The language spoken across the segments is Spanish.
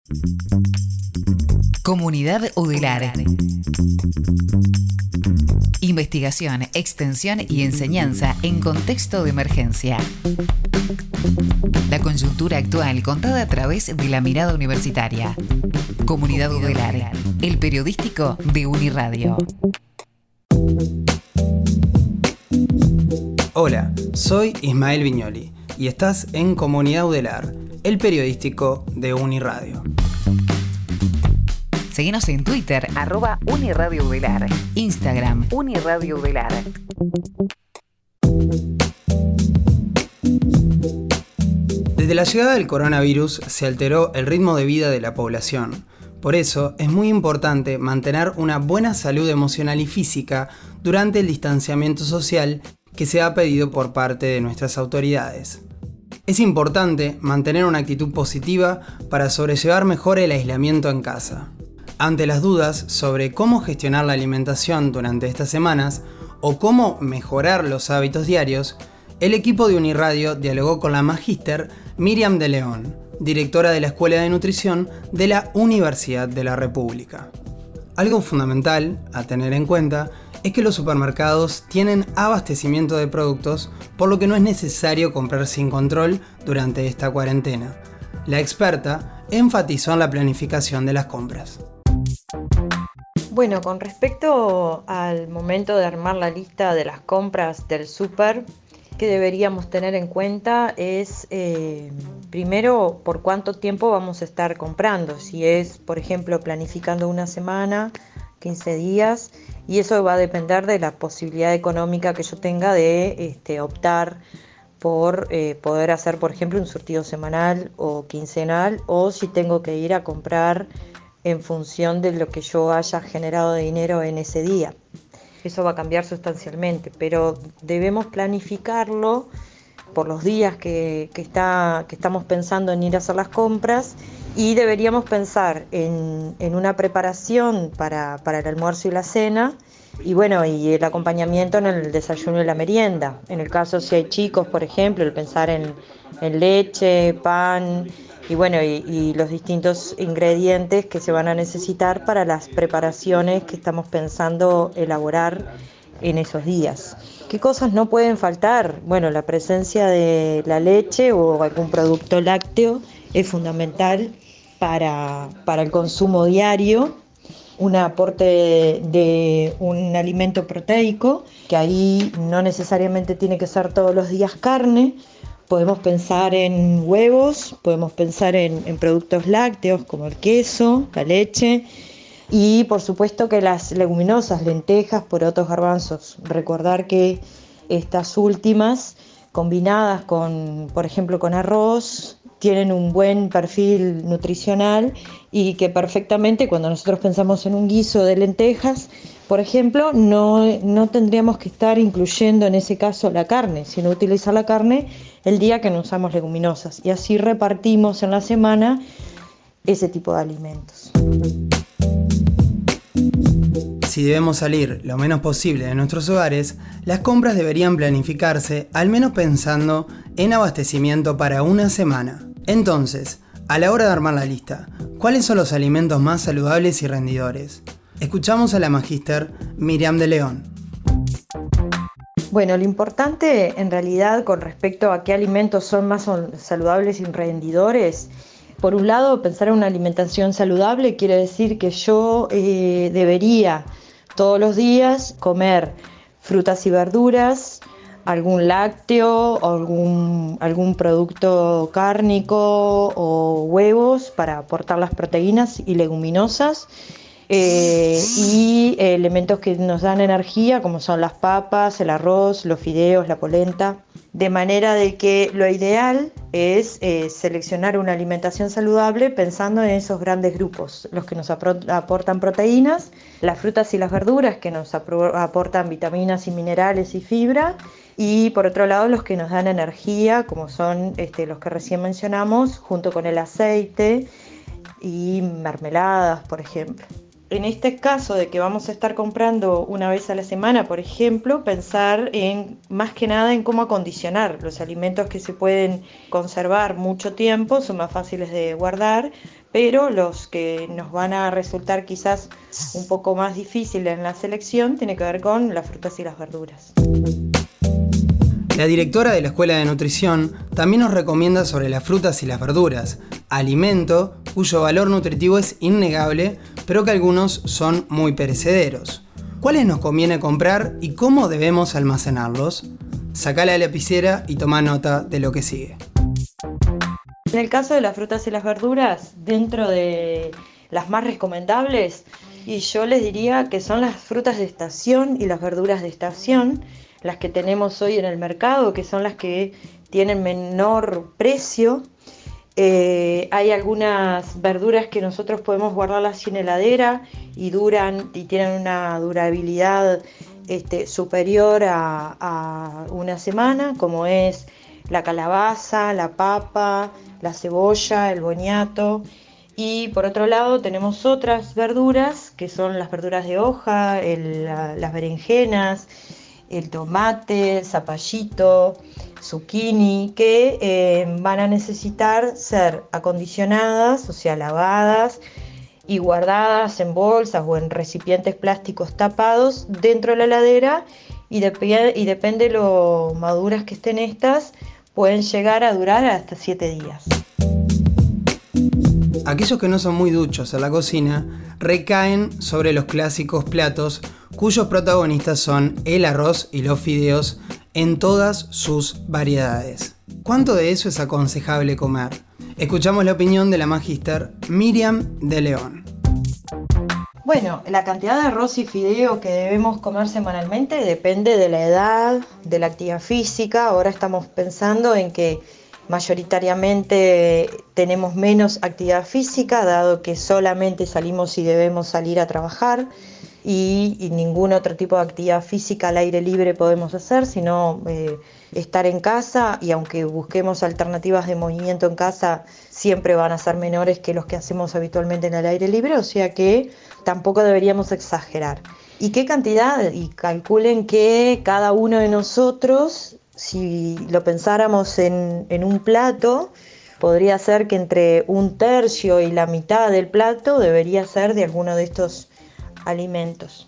Comunidad Udelar. Investigación, extensión y enseñanza en contexto de emergencia. La coyuntura actual contada a través de la mirada universitaria. Comunidad Udelar, el periodístico de Uniradio. Hola, soy Ismael Viñoli y estás en Comunidad Udelar, el periodístico de Uniradio. Seguinos en Twitter, @UniradioUdelar, Instagram, UniradioUdelar. Desde la llegada del coronavirus se alteró el ritmo de vida de la población. Por eso es muy importante mantener una buena salud emocional y física durante el distanciamiento social que se ha pedido por parte de nuestras autoridades. Es importante mantener una actitud positiva para sobrellevar mejor el aislamiento en casa. Ante las dudas sobre cómo gestionar la alimentación durante estas semanas o cómo mejorar los hábitos diarios, el equipo de Uniradio dialogó con la magíster Miriam de León, directora de la Escuela de Nutrición de la Universidad de la República. Algo fundamental a tener en cuenta es que los supermercados tienen abastecimiento de productos, por lo que no es necesario comprar sin control durante esta cuarentena. La experta enfatizó en la planificación de las compras. Bueno, con respecto al momento de armar la lista de las compras del súper, que deberíamos tener en cuenta es, primero, por cuánto tiempo vamos a estar comprando. Si es, por ejemplo, planificando una semana, 15 días, y eso va a depender de la posibilidad económica que yo tenga de optar por poder hacer, por ejemplo, un surtido semanal o quincenal, o si tengo que ir a comprar en función de lo que yo haya generado de dinero en ese día. Eso va a cambiar sustancialmente, pero debemos planificarlo por los días que estamos pensando en ir a hacer las compras, y deberíamos pensar en una preparación para el almuerzo y la cena, y bueno, y el acompañamiento en el desayuno y la merienda. En el caso si hay chicos, por ejemplo, el pensar en leche, pan y bueno, y los distintos ingredientes que se van a necesitar para las preparaciones que estamos pensando elaborar en esos días. ¿Qué cosas no pueden faltar? Bueno, la presencia de la leche o algún producto lácteo es fundamental para el consumo diario. Un aporte de un alimento proteico, que ahí no necesariamente tiene que ser todos los días carne. Podemos pensar en huevos, podemos pensar en productos lácteos como el queso, la leche y por supuesto que las leguminosas, lentejas, porotos, garbanzos. Recordar que estas últimas, combinadas con, por ejemplo, con arroz, tienen un buen perfil nutricional y que perfectamente cuando nosotros pensamos en un guiso de lentejas, por ejemplo, no tendríamos que estar incluyendo en ese caso la carne, sino utilizar la carne el día que no usamos leguminosas, y así repartimos en la semana ese tipo de alimentos. Si debemos salir lo menos posible de nuestros hogares, las compras deberían planificarse al menos pensando en abastecimiento para una semana. Entonces, a la hora de armar la lista, ¿cuáles son los alimentos más saludables y rendidores? Escuchamos a la magíster Miriam de León. Bueno, lo importante en realidad con respecto a qué alimentos son más saludables y rendidores, por un lado, pensar en una alimentación saludable quiere decir que yo debería todos los días comer frutas y verduras, algún lácteo, algún producto cárnico o huevos para aportar las proteínas y leguminosas, y elementos que nos dan energía como son las papas, el arroz, los fideos, la polenta. De manera de que lo ideal es seleccionar una alimentación saludable pensando en esos grandes grupos, los que nos aportan proteínas, las frutas y las verduras que nos aportan vitaminas y minerales y fibra, y por otro lado los que nos dan energía, como son los que recién mencionamos, junto con el aceite y mermeladas, por ejemplo. en este caso de que vamos a estar comprando una vez a la semana, por ejemplo, pensar en más que nada en cómo acondicionar los alimentos que se pueden conservar mucho tiempo, son más fáciles de guardar, pero los que nos van a resultar quizás un poco más difíciles en la selección tiene que ver con las frutas y las verduras. La directora de la Escuela de Nutrición también nos recomienda sobre las frutas y las verduras, alimento cuyo valor nutritivo es innegable, pero que algunos son muy perecederos. ¿Cuáles nos conviene comprar y cómo debemos almacenarlos? Sacá la lapicera y toma nota de lo que sigue. En el caso de las frutas y las verduras, dentro de las más recomendables, y yo les diría que son las frutas de estación y las verduras de estación, las que tenemos hoy en el mercado, que son las que tienen menor precio. Hay algunas verduras que nosotros podemos guardarlas en heladera y tienen una durabilidad superior a una semana, como es la calabaza, la papa, la cebolla, el boniato. Y por otro lado tenemos otras verduras que son las verduras de hoja, las berenjenas, el tomate, el zapallito, zucchini, que van a necesitar ser acondicionadas, o sea, lavadas y guardadas en bolsas o en recipientes plásticos tapados dentro de la heladera, y depende de lo maduras que estén estas, pueden llegar a durar hasta 7 días. Aquellos que no son muy duchos en la cocina recaen sobre los clásicos platos cuyos protagonistas son el arroz y los fideos en todas sus variedades. ¿Cuánto de eso es aconsejable comer? Escuchamos la opinión de la magíster Miriam de León. Bueno, la cantidad de arroz y fideo que debemos comer semanalmente depende de la edad, de la actividad física. Ahora estamos pensando en que mayoritariamente tenemos menos actividad física, dado que solamente salimos si debemos salir a trabajar y ningún otro tipo de actividad física al aire libre podemos hacer, sino estar en casa, y aunque busquemos alternativas de movimiento en casa, siempre van a ser menores que los que hacemos habitualmente en el aire libre, o sea que tampoco deberíamos exagerar. ¿Y qué cantidad? Y calculen que cada uno de nosotros, si lo pensáramos en un plato, podría ser que entre un tercio y la mitad del plato debería ser de alguno de estos alimentos.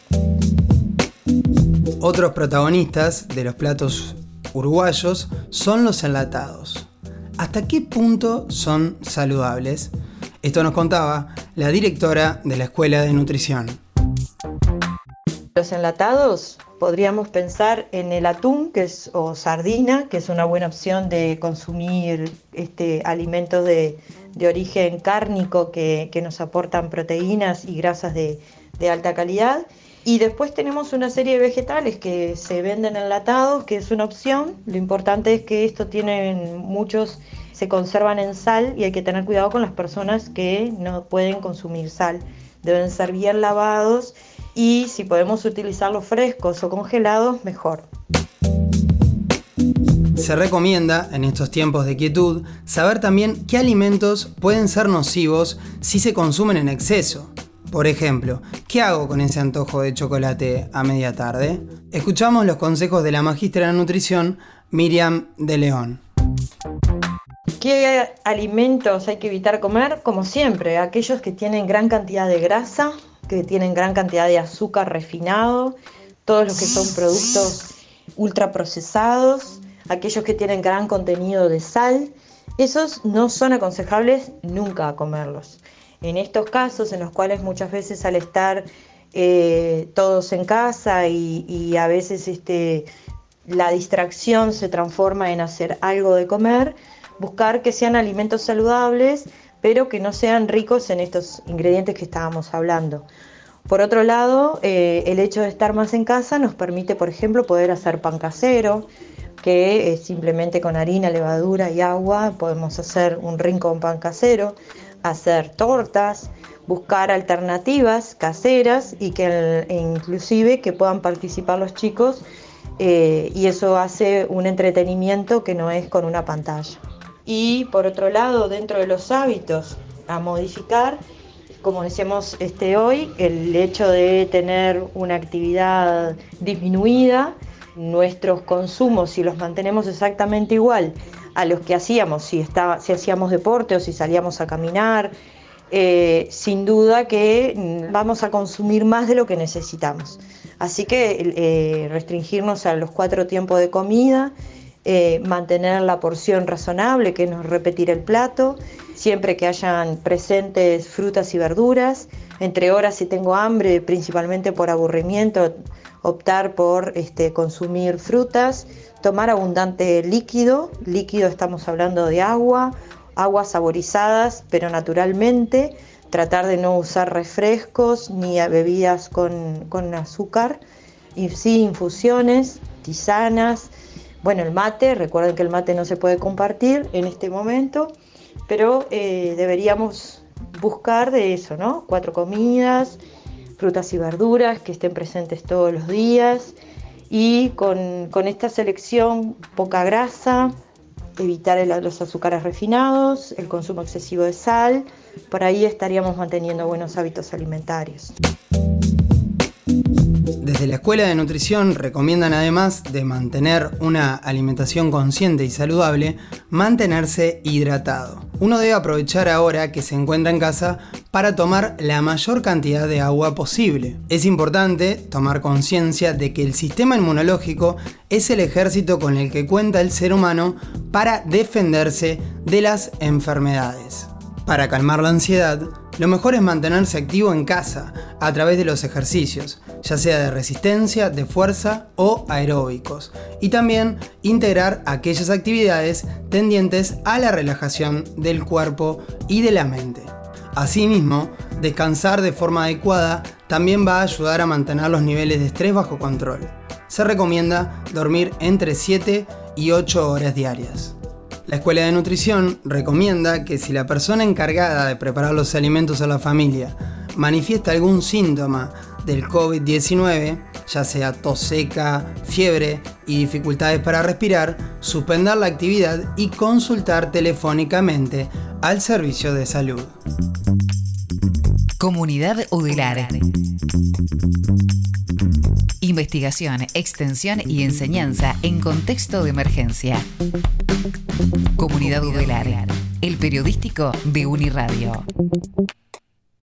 Otros protagonistas de los platos uruguayos son los enlatados. ¿Hasta qué punto son saludables? Esto nos contaba la directora de la Escuela de Nutrición. Los enlatados, podríamos pensar en el atún o sardina, que es una buena opción de consumir alimentos de origen cárnico que nos aportan proteínas y grasas de alta calidad. Y después tenemos una serie de vegetales que se venden enlatados, que es una opción. Lo importante es que muchos se conservan en sal, y hay que tener cuidado con las personas que no pueden consumir sal. Deben ser bien lavados, y si podemos utilizarlos frescos o congelados, mejor. Se recomienda, en estos tiempos de quietud, saber también qué alimentos pueden ser nocivos si se consumen en exceso. Por ejemplo, ¿qué hago con ese antojo de chocolate a media tarde? Escuchamos los consejos de la magístra de nutrición Miriam de León. ¿Qué alimentos hay que evitar comer? Como siempre, aquellos que tienen gran cantidad de grasa, que tienen gran cantidad de azúcar refinado, todos los que son productos ultraprocesados, aquellos que tienen gran contenido de sal, esos no son aconsejables nunca comerlos. En estos casos, en los cuales muchas veces al estar todos en casa y a veces la distracción se transforma en hacer algo de comer, buscar que sean alimentos saludables, pero que no sean ricos en estos ingredientes que estábamos hablando. Por otro lado, el hecho de estar más en casa nos permite, por ejemplo, poder hacer pan casero, que simplemente con harina, levadura y agua podemos hacer un rincón pan casero, hacer tortas, buscar alternativas caseras y inclusive que puedan participar los chicos, y eso hace un entretenimiento que no es con una pantalla. Y por otro lado, dentro de los hábitos a modificar, Como decíamos hoy, el hecho de tener una actividad disminuida, nuestros consumos, si los mantenemos exactamente igual a los que hacíamos, si hacíamos deporte o si salíamos a caminar, sin duda que vamos a consumir más de lo que necesitamos. Así que restringirnos a los 4 tiempos de comida, mantener la porción razonable, que no es repetir el plato, siempre que hayan presentes frutas y verduras, entre horas si tengo hambre, principalmente por aburrimiento, optar por consumir frutas, tomar abundante líquido estamos hablando de aguas saborizadas pero naturalmente, tratar de no usar refrescos ni bebidas con azúcar, y sí infusiones, tisanas, bueno, el mate, recuerden que el mate no se puede compartir en este momento, pero deberíamos buscar de eso, ¿no? 4 comidas, frutas y verduras que estén presentes todos los días, y con esta selección poca grasa, evitar los azúcares refinados, el consumo excesivo de sal. Por ahí estaríamos manteniendo buenos hábitos alimentarios. Desde la Escuela de Nutrición recomiendan, además de mantener una alimentación consciente y saludable, mantenerse hidratado. Uno debe aprovechar ahora que se encuentra en casa para tomar la mayor cantidad de agua posible. Es importante tomar conciencia de que el sistema inmunológico es el ejército con el que cuenta el ser humano para defenderse de las enfermedades. Para calmar la ansiedad, lo mejor es mantenerse activo en casa a través de los ejercicios, ya sea de resistencia, de fuerza o aeróbicos, y también integrar aquellas actividades tendientes a la relajación del cuerpo y de la mente. Asimismo, descansar de forma adecuada también va a ayudar a mantener los niveles de estrés bajo control. Se recomienda dormir entre 7 y 8 horas diarias. La Escuela de Nutrición recomienda que si la persona encargada de preparar los alimentos a la familia manifiesta algún síntoma del COVID-19, ya sea tos seca, fiebre y dificultades para respirar, suspender la actividad y consultar telefónicamente al servicio de salud. Comunidad Udelar. Investigación, extensión y enseñanza en contexto de emergencia. Comunidad Udelar, el periodístico de Uniradio.